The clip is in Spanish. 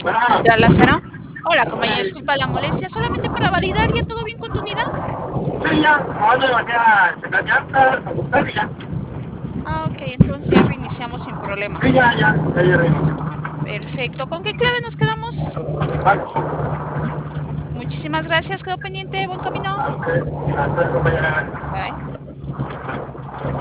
Central Lázaro. Hola, compañero, disculpa la molestia. Solamente para validar, ¿ya todo bien con tu unidad? Sí, ya, ahora le bajé a checar llantas, a buscar y ya. Ah, ok, entonces ya reiniciamos sin problema. Sí, ya reinicio. Perfecto. ¿Con qué clave nos quedamos? Vale. Muchísimas gracias. Quedo pendiente. Buen camino. Ok, hasta compañera. Bye.